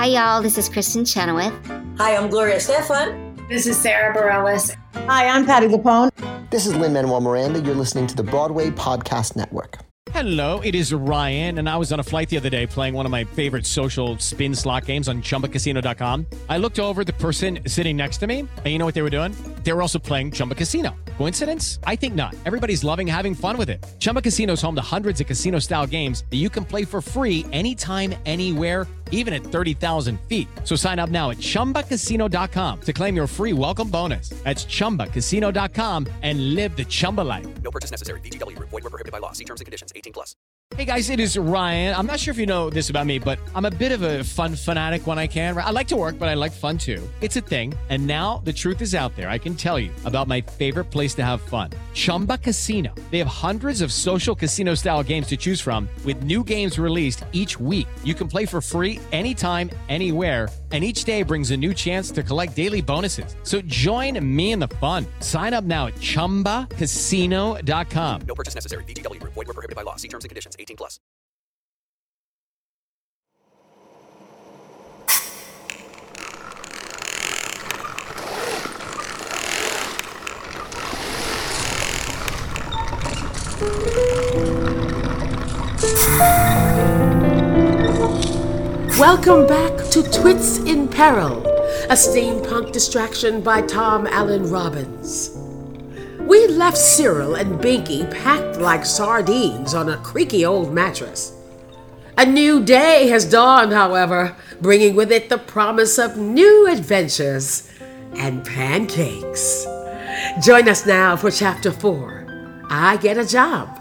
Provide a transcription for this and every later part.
Hi, y'all. This is Kristen Chenoweth. Hi, I'm Gloria Stefan. This is Sarah Bareilles. Hi, I'm Patti LuPone. This is Lin-Manuel Miranda. You're listening to the Broadway Podcast Network. Hello, it is Ryan, and I was on a flight the other day playing one of my favorite social spin slot games on ChumbaCasino.com. I looked over at the person sitting next to me, and you know what they were doing? They were also playing Chumba Casino. Coincidence? I think not. Everybody's loving having fun with it. Chumba Casino is home to hundreds of casino-style games that you can play for free anytime, anywhere, even at 30,000 feet. So sign up now at ChumbaCasino.com to claim your free welcome bonus. That's ChumbaCasino.com and live the Chumba life. No purchase necessary. VGW. Void where prohibited by law. See terms and conditions. 18+. Hey guys, it is Ryan. I'm not sure if you know this about me, but I'm a bit of a fun fanatic when I can. I like to work, but I like fun too. It's a thing. And now the truth is out there. I can tell you about my favorite place to have fun. Chumba Casino. They have hundreds of social casino style games to choose from with new games released each week. You can play for free anytime, anywhere. And each day brings a new chance to collect daily bonuses. So join me in the fun. Sign up now at ChumbaCasino.com. No purchase necessary. VGW. Void where prohibited by law. See terms and conditions. 18+. Welcome back to Twits in Peril, a steampunk distraction by Tom Allen Robbins. We left Cyril and Binky packed like sardines on a creaky old mattress. A new day has dawned, however, bringing with it the promise of new adventures and pancakes. Join us now for Chapter 4, I Get a Job.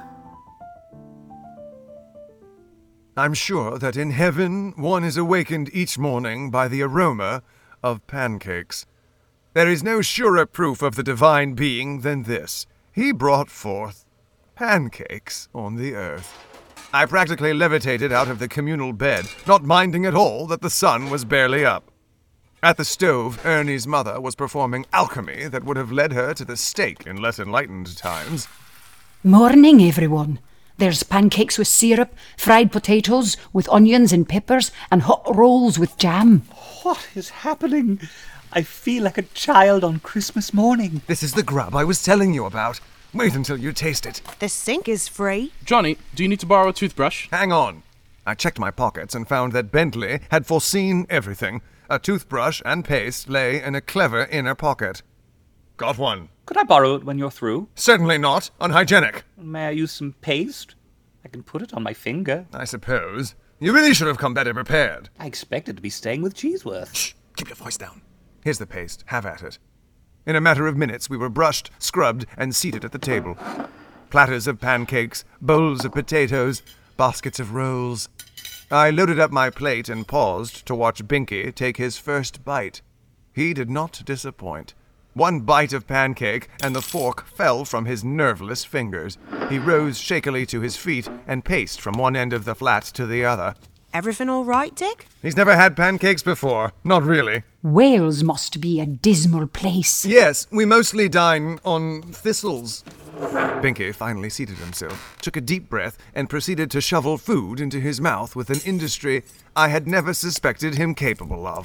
I'm sure that in heaven one is awakened each morning by the aroma of pancakes. There is no surer proof of the divine being than this. He brought forth pancakes on the earth. I practically levitated out of the communal bed, not minding at all that the sun was barely up. At the stove, Ernie's mother was performing alchemy that would have led her to the stake in less enlightened times. Morning, everyone. There's pancakes with syrup, fried potatoes with onions and peppers, and hot rolls with jam. What is happening? I feel like a child on Christmas morning. This is the grub I was telling you about. Wait until you taste it. The sink is free. Johnny, do you need to borrow a toothbrush? Hang on. I checked my pockets and found that Bentley had foreseen everything. A toothbrush and paste lay in a clever inner pocket. Got one. Could I borrow it when you're through? Certainly not. Unhygienic. May I use some paste? I can put it on my finger. I suppose. You really should have come better prepared. I expected to be staying with Cheeseworth. Shh! Keep your voice down. Here's the paste. Have at it. In a matter of minutes, we were brushed, scrubbed, and seated at the table. Platters of pancakes, bowls of potatoes, baskets of rolls. I loaded up my plate and paused to watch Binky take his first bite. He did not disappoint. One bite of pancake, and the fork fell from his nerveless fingers. He rose shakily to his feet and paced from one end of the flat to the other. Everything all right, Dick? He's never had pancakes before. Not really. Wales must be a dismal place. Yes, we mostly dine on thistles. Binky finally seated himself, took a deep breath, and proceeded to shovel food into his mouth with an industry I had never suspected him capable of.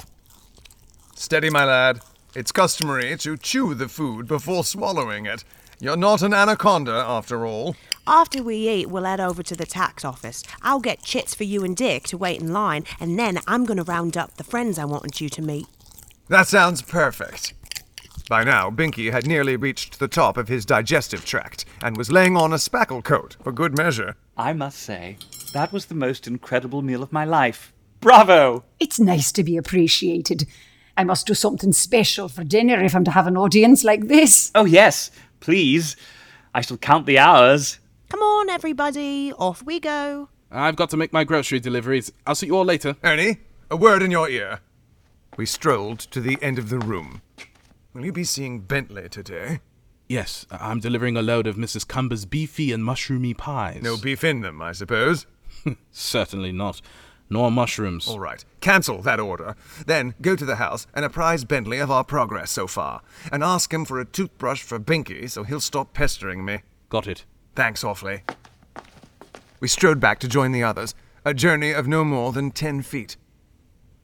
Steady, my lad. It's customary to chew the food before swallowing it. You're not an anaconda, after all. After we eat, we'll head over to the tax office. I'll get chits for you and Dick to wait in line, and then I'm going to round up the friends I wanted you to meet. That sounds perfect. By now, Binky had nearly reached the top of his digestive tract and was laying on a spackle coat for good measure. I must say, that was the most incredible meal of my life. Bravo! It's nice to be appreciated. I must do something special for dinner if I'm to have an audience like this. Oh, yes, please. I shall count the hours. Come on, everybody. Off we go. I've got to make my grocery deliveries. I'll see you all later. Ernie, a word in your ear. We strolled to the end of the room. Will you be seeing Bentley today? Yes, I'm delivering a load of Mrs. Cumber's beefy and mushroomy pies. No beef in them, I suppose? Certainly not. Nor mushrooms. All right. Cancel that order. Then go to the house and apprise Bentley of our progress so far. And ask him for a toothbrush for Binky so he'll stop pestering me. Got it. Thanks awfully. We strode back to join the others, a journey of no more than 10 feet.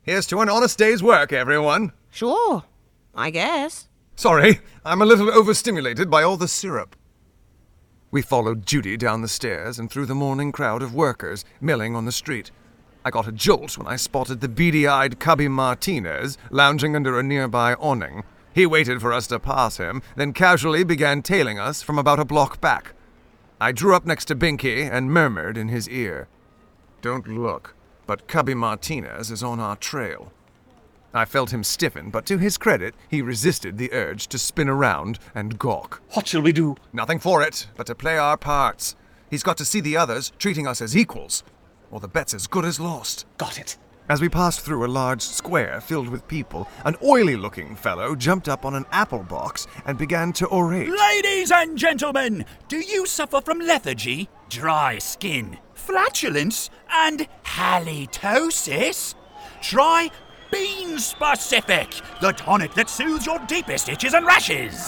Here's to an honest day's work, everyone. Sure, I guess. Sorry, I'm a little overstimulated by all the syrup. We followed Judy down the stairs and through the morning crowd of workers milling on the street. I got a jolt when I spotted the beady-eyed Cubby Martinez lounging under a nearby awning. He waited for us to pass him, then casually began tailing us from about a block back. I drew up next to Binky and murmured in his ear, "Don't look, but Cubby Martinez is on our trail." I felt him stiffen, but to his credit, he resisted the urge to spin around and gawk. What shall we do? Nothing for it, but to play our parts. He's got to see the others treating us as equals, or the bet's as good as lost. Got it. As we passed through a large square filled with people, an oily-looking fellow jumped up on an apple box and began to orate. Ladies and gentlemen, do you suffer from lethargy, dry skin, flatulence, and halitosis? Try Bean Specific, the tonic that soothes your deepest itches and rashes.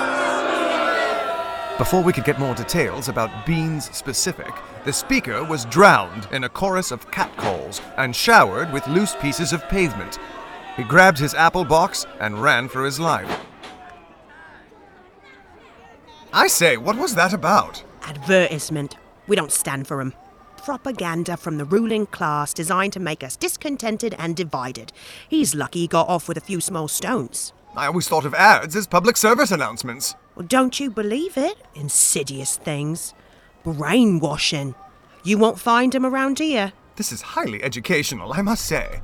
Before we could get more details about Beans Specific, the speaker was drowned in a chorus of catcalls and showered with loose pieces of pavement. He grabbed his apple box and ran for his life. I say, what was that about? Advertisement. We don't stand for 'em. Propaganda from the ruling class designed to make us discontented and divided. He's lucky he got off with a few small stones. I always thought of ads as public service announcements. Well, don't you believe it? Insidious things. Brainwashing. You won't find 'em around here. This is highly educational, I must say.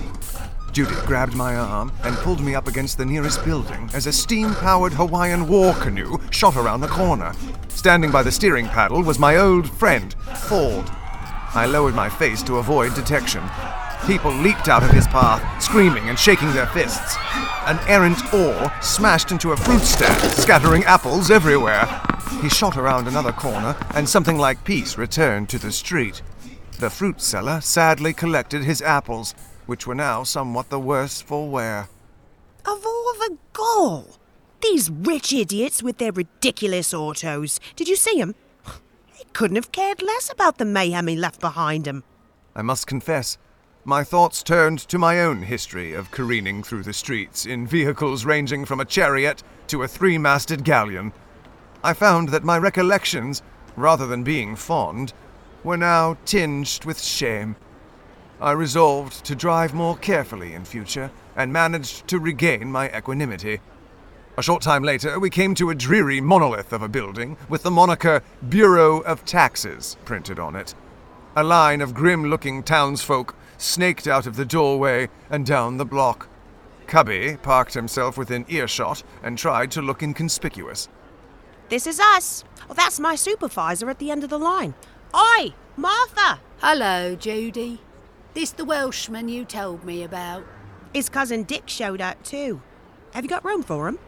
Judy grabbed my arm and pulled me up against the nearest building as a steam-powered Hawaiian war canoe shot around the corner. Standing by the steering paddle was my old friend, Ford. I lowered my face to avoid detection. People leaped out of his path, screaming and shaking their fists. An errant oar smashed into a fruit stand, scattering apples everywhere. He shot around another corner, and something like peace returned to the street. The fruit seller sadly collected his apples, which were now somewhat the worse for wear. Of all the gall! These rich idiots with their ridiculous autos. Did you see 'em? They couldn't have cared less about the mayhem he left behind him. I must confess, my thoughts turned to my own history of careening through the streets in vehicles ranging from a chariot to a three-masted galleon. I found that my recollections, rather than being fond, were now tinged with shame. I resolved to drive more carefully in future and managed to regain my equanimity. A short time later, we came to a dreary monolith of a building with the moniker Bureau of Taxes printed on it. A line of grim-looking townsfolk snaked out of the doorway and down the block. Cubby parked himself within earshot and tried to look inconspicuous. This is us. Oh, that's my supervisor at the end of the line. Oi, Martha! Hello, Judy. This the Welshman you told me about? His cousin Dick showed up too. Have you got room for him?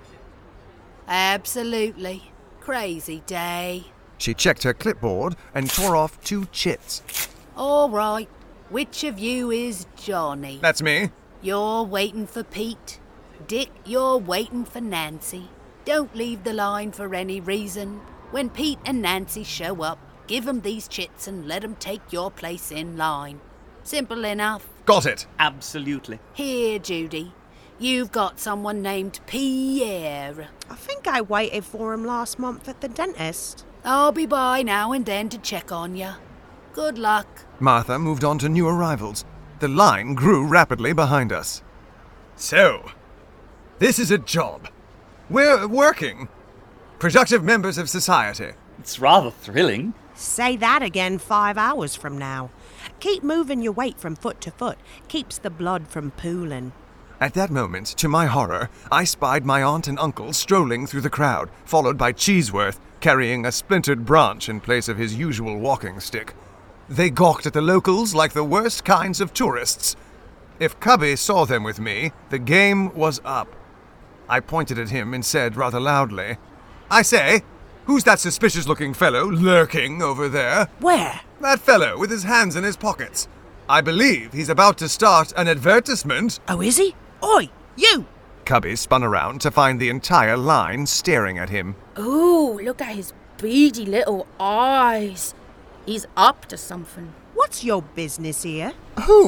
Absolutely. Crazy day. She checked her clipboard and tore off 2 chits. All right. Which of you is Johnny? That's me. You're waiting for Pete. Dick, you're waiting for Nancy. Don't leave the line for any reason. When Pete and Nancy show up, give 'em these chits and let 'em take your place in line. Simple enough. Got it. Absolutely. Here, Judy. You've got someone named Pierre. I think I waited for him last month at the dentist. I'll be by now and then to check on you. Good luck. Martha moved on to new arrivals. The line grew rapidly behind us. So, this is a job. We're working. Productive members of society. It's rather thrilling. Say that again 5 hours from now. Keep moving your weight from foot to foot. Keeps the blood from pooling. At that moment, to my horror, I spied my aunt and uncle strolling through the crowd, followed by Cheeseworth, carrying a splintered branch in place of his usual walking stick. They gawked at the locals like the worst kinds of tourists. If Cubby saw them with me, the game was up. I pointed at him and said rather loudly, "I say, who's that suspicious-looking fellow lurking over there?" Where? That fellow with his hands in his pockets. I believe he's about to start an advertisement. Oh, is he? Oi, you! Cubby spun around to find the entire line staring at him. Ooh, look at his beady little eyes. He's up to something. What's your business here? Who?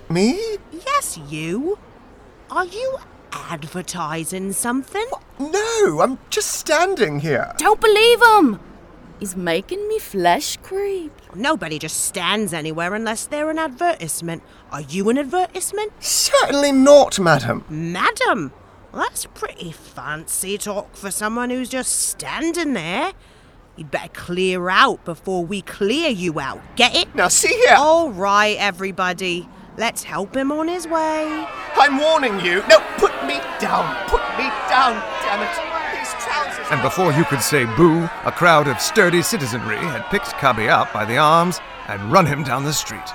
Me? Yes, you. Are you advertising something? No, I'm just standing here. Don't believe him. He's making me flesh creep. Nobody just stands anywhere unless they're an advertisement. Are you an advertisement? Certainly not, madam. Madam? Well, that's pretty fancy talk for someone who's just standing there. You'd better clear out before we clear you out. Get it? Now, see here. All right, everybody. Let's help him on his way. I'm warning you. No, put me down. Put me down, damn it. These trousers... And before you could say boo, a crowd of sturdy citizenry had picked Cubby up by the arms and run him down the street.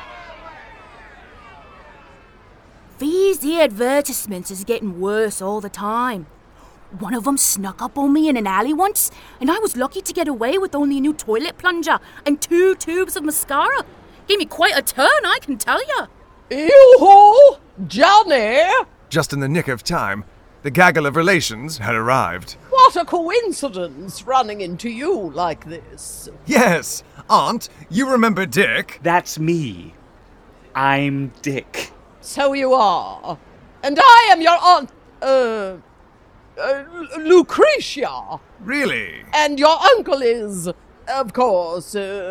These advertisements is getting worse all the time. One of them snuck up on me in an alley once, and I was lucky to get away with only a new toilet plunger and 2 tubes of mascara. Gave me quite a turn, I can tell you. Yoo-hoo! Johnny! Just in the nick of time, the gaggle of relations had arrived. What a coincidence running into you like this. Yes, Aunt, you remember Dick? That's me. I'm Dick. So you are. And I am your aunt, Lucretia. Really? And your uncle is, of course,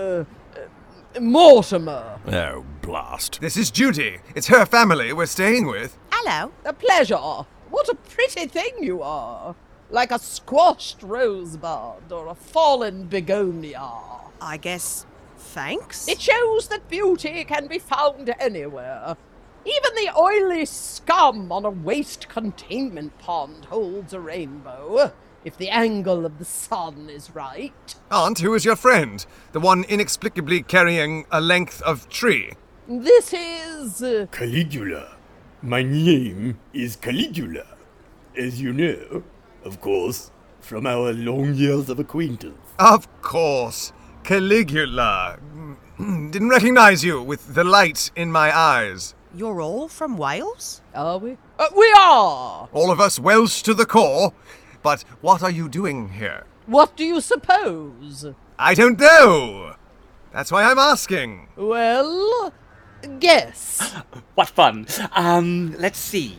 Mortimer. Oh, blast. This is Judy. It's her family we're staying with. Hello. A pleasure. What a pretty thing you are. Like a squashed rosebud or a fallen begonia. I guess, thanks. It shows that beauty can be found anywhere. Even the oily scum on a waste containment pond holds a rainbow, if the angle of the sun is right. Aunt, who is your friend? The one inexplicably carrying a length of tree? This is... Caligula. My name is Caligula. As you know, of course, from our long years of acquaintance. Of course. Caligula. Didn't recognize you with the light in my eyes. You're all from Wales? Are we? We are! All of us Welsh to the core. But what are you doing here? What do you suppose? I don't know. That's why I'm asking. Well, guess. What fun. Let's see.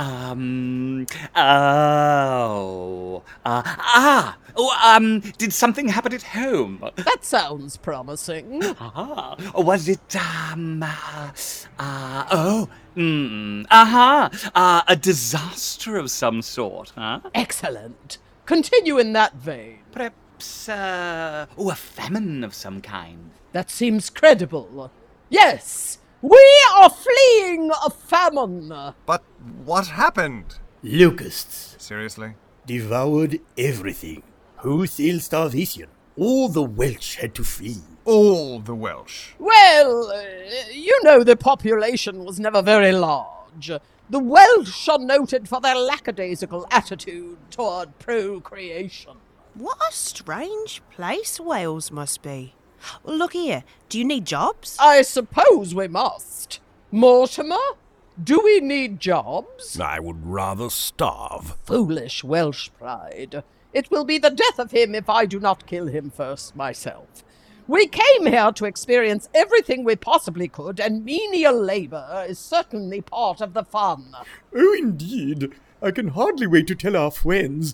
Did something happen at home? That sounds promising. Was it, a disaster of some sort, huh? Excellent. Continue in that vein. Perhaps, a famine of some kind. That seems credible. Yes, we are fleeing a famine. But what happened? Locusts. Seriously? Devoured everything. Wholesale starvation. All the Welsh had to flee. All the Welsh? Well, you know the population was never very large. The Welsh are noted for their lackadaisical attitude toward procreation. What a strange place Wales must be. Well, look here, do you need jobs? I suppose we must. Mortimer, do we need jobs? I would rather starve. Foolish Welsh pride. It will be the death of him if I do not kill him first myself. We came here to experience everything we possibly could, and menial labor is certainly part of the fun. Oh, indeed. I can hardly wait to tell our friends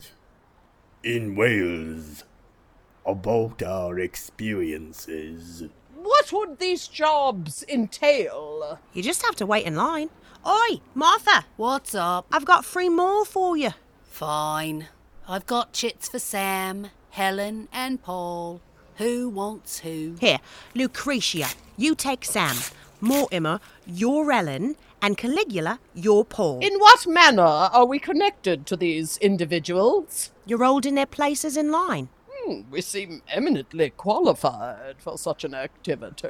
in Wales about our experiences. What would these jobs entail? You just have to wait in line. Oi, Martha! What's up? I've got 3 more for you. Fine. I've got chits for Sam, Helen, and Paul. Who wants who? Here, Lucretia, you take Sam. Mortimer, you're Ellen. And Caligula, you're Paul. In what manner are we connected to these individuals? You're holding their places in line. We seem eminently qualified for such an activity.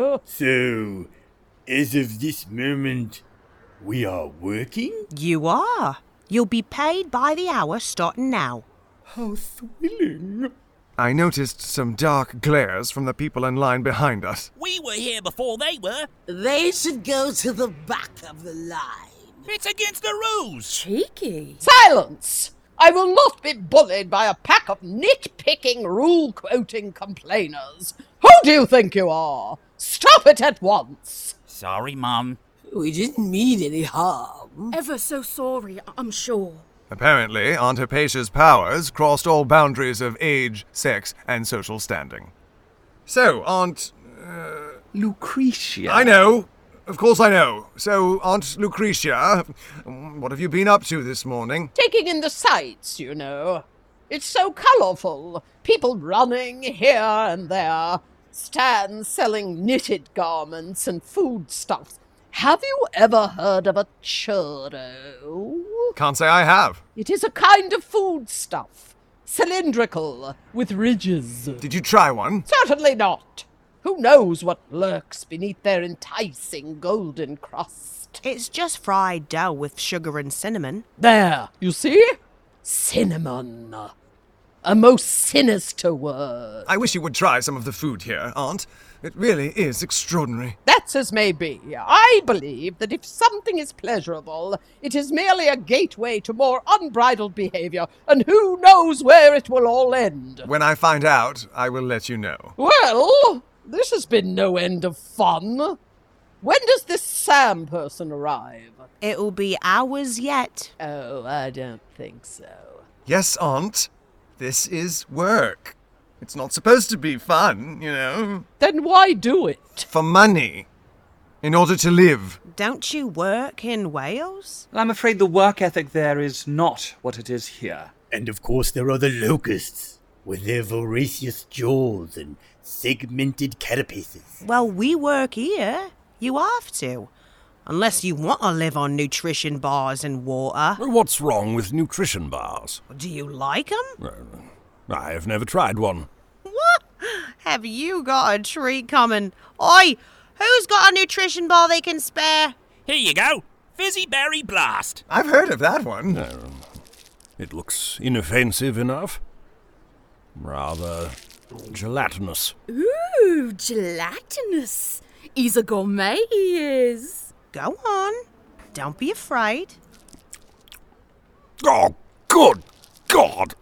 So, as of this moment, we are working? You are. You'll be paid by the hour starting now. How thrilling. I noticed some dark glares from the people in line behind us. We were here before they were. They should go to the back of the line. It's against the rules. Cheeky. Silence! I will not be bullied by a pack of nitpicking, rule-quoting complainers. Who do you think you are? Stop it at once! Sorry, Mum. We didn't mean any harm. Ever so sorry, I'm sure. Apparently, Aunt Hypatia's powers crossed all boundaries of age, sex, and social standing. So, Aunt... Lucretia. I know. Of course I know. So, Aunt Lucretia, what have you been up to this morning? Taking in the sights, you know. It's so colourful. People running here and there. Stands selling knitted garments and foodstuffs. Have you ever heard of a churro? Can't say I have. It is a kind of foodstuff. Cylindrical, with ridges. Did you try one? Certainly not. Who knows what lurks beneath their enticing golden crust? It's just fried dough with sugar and cinnamon. There, you see? Cinnamon. A most sinister word. I wish you would try some of the food here, Aunt. It really is extraordinary. That's as may be. I believe that if something is pleasurable, it is merely a gateway to more unbridled behavior, and who knows where it will all end. When I find out, I will let you know. Well, this has been no end of fun. When does this Sam person arrive? It'll be hours yet. Oh, I don't think so. Yes, Aunt. This is work. It's not supposed to be fun, you know. Then why do it? For money. In order to live. Don't you work in Wales? Well, I'm afraid the work ethic there is not what it is here. And of course there are the locusts, with their voracious jaws and segmented carapaces. Well, we work here. You have to. Unless you want to live on nutrition bars and water. What's wrong with nutrition bars? Do you like them? I've never tried one. What? Have you got a treat coming? Oi! Who's got a nutrition bar they can spare? Here you go. Fizzy Berry Blast. I've heard of that one. It looks inoffensive enough. Rather gelatinous. Ooh, gelatinous. He's a gourmet, he is. Go on. Don't be afraid. Oh, good God!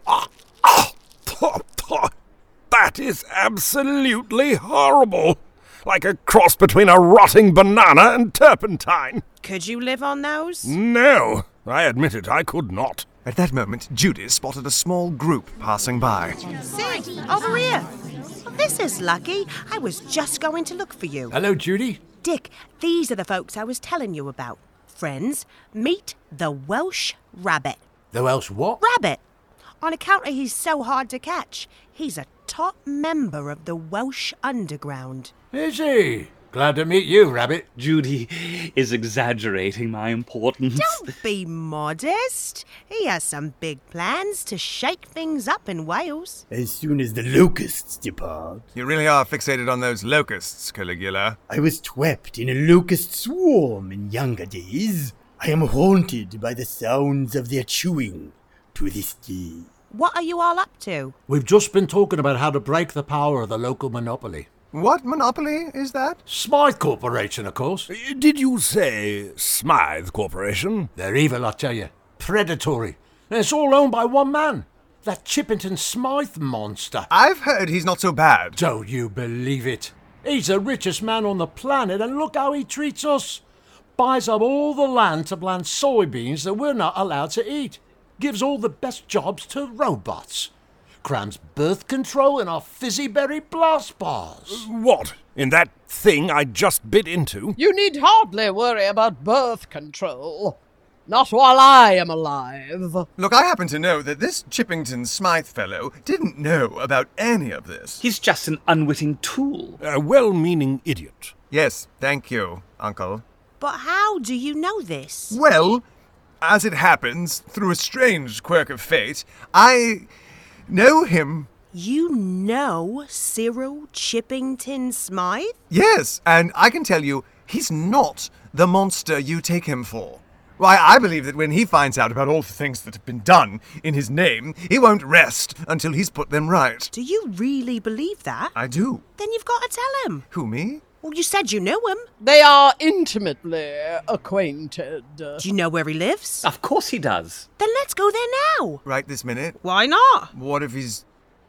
That is absolutely horrible. Like a cross between a rotting banana and turpentine. Could you live on those? No, I admit it, I could not. At that moment, Judy spotted a small group passing by. See, over here. Well, this is lucky. I was just going to look for you. Hello, Judy. Dick, these are the folks I was telling you about. Friends, meet the Welsh Rabbit. The Welsh what? Rabbit. On account of he's so hard to catch, he's a top member of the Welsh Underground. Is he? Glad to meet you, Rabbit. Judy is exaggerating my importance. Don't be modest. He has some big plans to shake things up in Wales. As soon as the locusts depart. You really are fixated on those locusts, Caligula. I was trapped in a locust swarm in younger days. I am haunted by the sounds of their chewing to this day. What are you all up to? We've just been talking about how to break the power of the local monopoly. What monopoly is that? Smythe Corporation, of course. Did you say Smythe Corporation? They're evil, I tell you. Predatory. And it's all owned by one man. That Chippington Smythe monster. I've heard he's not so bad. Don't you believe it? He's the richest man on the planet, and look how he treats us. Buys up all the land to plant soybeans that we're not allowed to eat. Gives all the best jobs to robots. Crams birth control in our fizzy berry blast bars. What? In that thing I just bit into? You need hardly worry about birth control. Not while I am alive. Look, I happen to know that this Chippington Smythe fellow didn't know about any of this. He's just an unwitting tool. A well-meaning idiot. Yes, thank you, Uncle. But how do you know this? Well, as it happens, through a strange quirk of fate, I know him. You know Cyril Chippington Smythe? Yes, and I can tell you, he's not the monster you take him for. Why, I believe that when he finds out about all the things that have been done in his name, he won't rest until he's put them right. Do you really believe that? I do. Then you've got to tell him. Who, me? Well, you said you knew him. They are intimately acquainted. Do you know where he lives? Of course he does. Then let's go there now. Right this minute? Why not? What if he's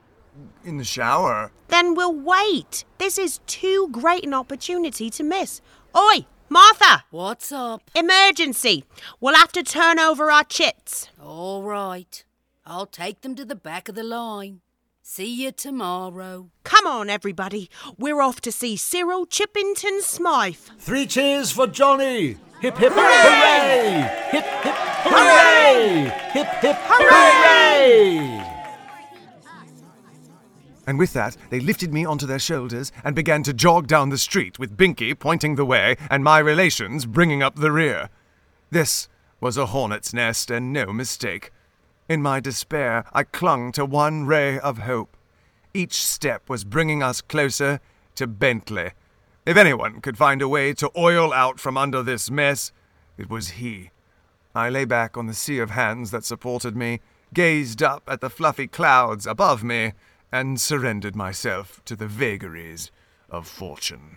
in the shower? Then we'll wait. This is too great an opportunity to miss. Oi, Martha! What's up? Emergency! We'll have to turn over our chits. All right. I'll take them to the back of the line. See you tomorrow. Come on, everybody. We're off to see Cyril Chippington Smythe. 3 cheers for Johnny! Hip, hip, hooray! Hip, hip, hooray! Hip, hip, hooray! And with that, they lifted me onto their shoulders and began to jog down the street with Binky pointing the way and my relations bringing up the rear. This was a hornet's nest and no mistake. In my despair, I clung to one ray of hope. Each step was bringing us closer to Bentley. If anyone could find a way to oil out from under this mess, it was he. I lay back on the sea of hands that supported me, gazed up at the fluffy clouds above me, and surrendered myself to the vagaries of fortune.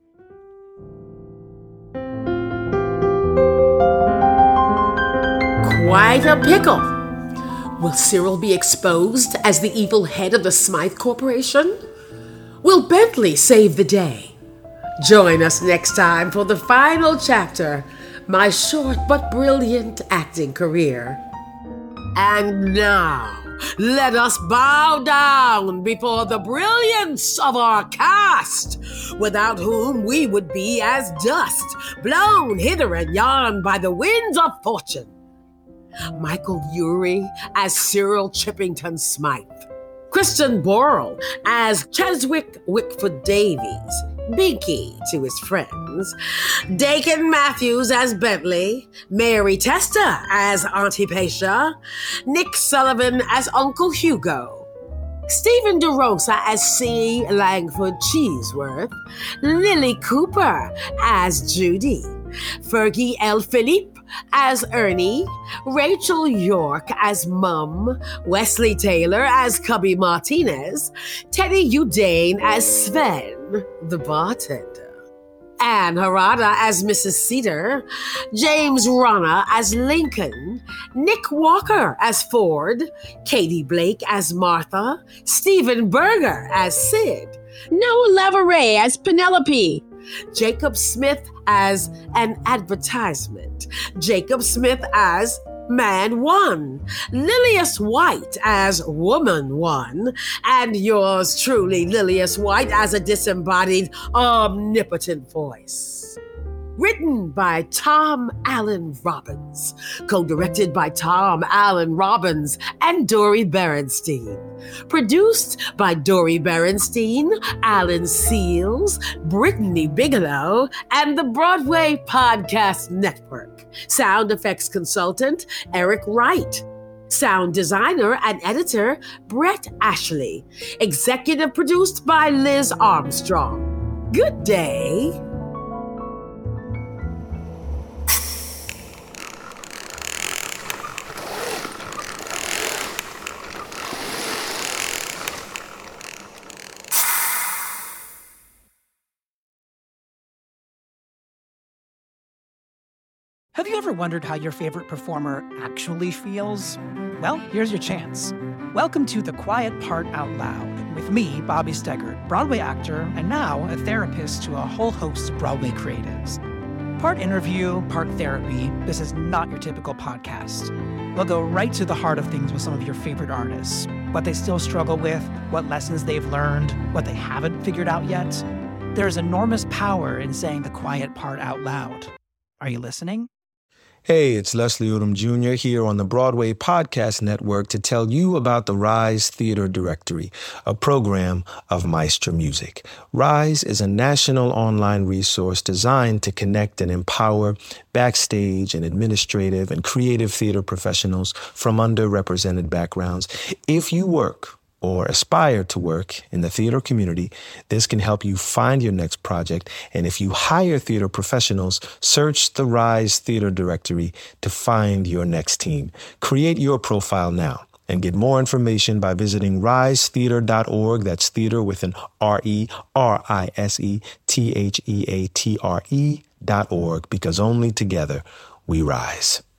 Quite a pickle. Will Cyril be exposed as the evil head of the Smythe Corporation? Will Bentley save the day? Join us next time for the final chapter, my short but brilliant acting career. And now, let us bow down before the brilliance of our cast, without whom we would be as dust, blown hither and yon by the winds of fortune. Michael Urie as Cyril Chippington Smythe, Christian Borle as Cheswick Wickford Davies, Binky to his friends, Dakin Matthews as Bentley, Mary Testa as Auntie Patia, Nick Sullivan as Uncle Hugo, Stephen DeRosa as C. Langford Cheeseworth, Lily Cooper as Judy, Fergie L. Philippe as Ernie, Rachel York as Mum, Wesley Taylor as Cubby Martinez, Teddy Udane as Sven, the bartender, Anne Harada as Mrs. Cedar, James Rana as Lincoln, Nick Walker as Ford, Katie Blake as Martha, Stephen Berger as Sid, Noah Laveray as Penelope, Jacob Smith as an advertisement, Jacob Smith as Man 1, Lilius White as Woman 1, and yours truly, Lilius White, as a disembodied, omnipotent voice. Written by Tom Allen Robbins, co-directed by Tom Allen Robbins and Dori Berenstein. Produced by Dori Berenstein, Alan Seals, Brittany Bigelow, and the Broadway Podcast Network. Sound effects consultant, Eric Wright. Sound designer and editor, Brett Ashley. Executive produced by Liz Armstrong. Good day. Have you ever wondered how your favorite performer actually feels? Well, here's your chance. Welcome to The Quiet Part Out Loud with me, Bobby Steggert, Broadway actor and now a therapist to a whole host of Broadway creatives. Part interview, part therapy, this is not your typical podcast. We'll go right to the heart of things with some of your favorite artists, what they still struggle with, what lessons they've learned, what they haven't figured out yet. There's enormous power in saying the quiet part out loud. Are you listening? Hey, it's Leslie Odom Jr. here on the Broadway Podcast Network to tell you about the Rise Theater Directory, a program of Maestro Music. Rise is a national online resource designed to connect and empower backstage and administrative and creative theater professionals from underrepresented backgrounds. If you work or aspire to work in the theater community, this can help you find your next project. And if you hire theater professionals, search the Rise Theater Directory to find your next team. Create your profile now and get more information by visiting risetheater.org. That's theater with an RERISETHEATRE.org, because only together we rise.